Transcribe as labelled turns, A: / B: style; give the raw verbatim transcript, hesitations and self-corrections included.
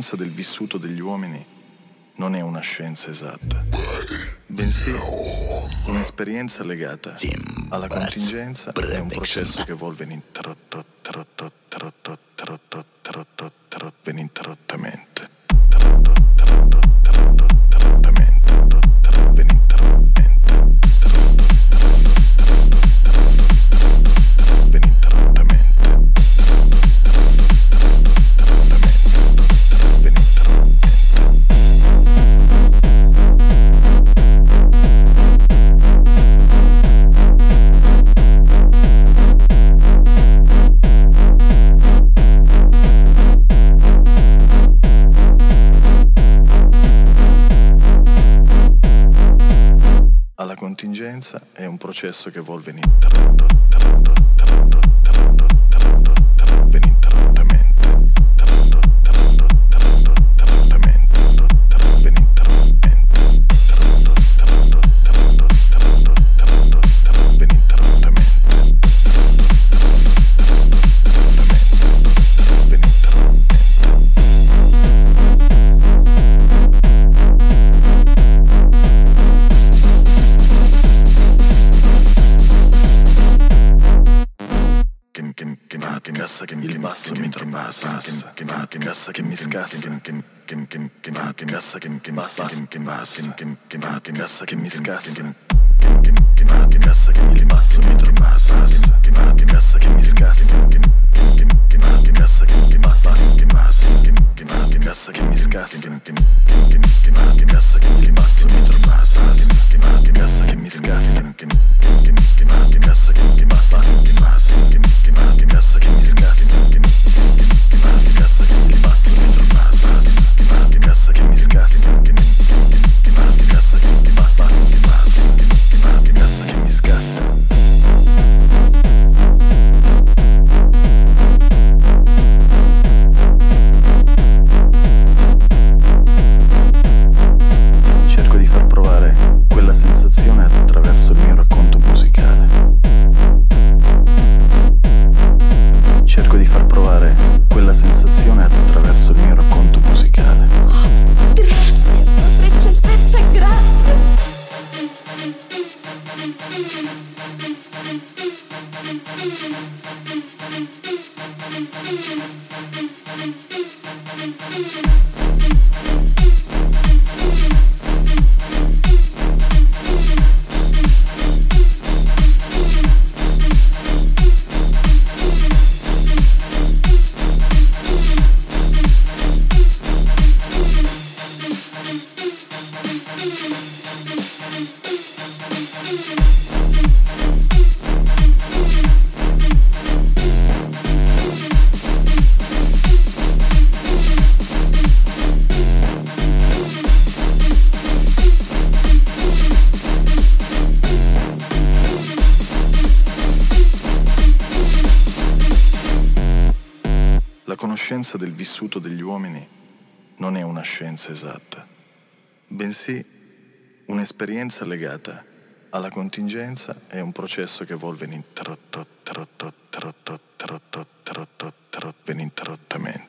A: conoscenza del vissuto degli uomini non è una scienza esatta, bensì un'esperienza legata alla contingenza e un processo che evolve ininterrottamente. La contingenza è un processo che evolve ininterrottamente. Cassa che mi rimasso mentre passa, che ma che cassa che mi scassa, che che che che che ma che cassa che che massa, che che massa, che che ma che cassa che mi scassa, che che che ma che cassa che mi rimasso mentre passa, che ma che cassa che mi scassa, che che che ma che cassa che che massa, che massa, che che ma che cassa che mi scassa, che che che che ma che cassa che mi rimasso mentre passa, che ma che cassa che mi scassa, che che che ma che cassa che che massa, che massa, che che ma che cassa che mi scassa, che che ma che cassa che mi rimasso mentre passa, che ma che cassa che mi scassa, che che ma che cassa che che massa, che massa, che ma che cassa che mi scassa. Cerco di far provare quella sensazione attraverso il mio racconto musicale. Cerco di far provare quella sensazione attraverso il mio racconto musicale.
B: Oh, grazie, vostra eccellenza, grazie.
A: La conoscenza del vissuto degli uomini non è una scienza esatta, bensì un'esperienza legata alla contingenza e un processo che evolve ininterrottamente.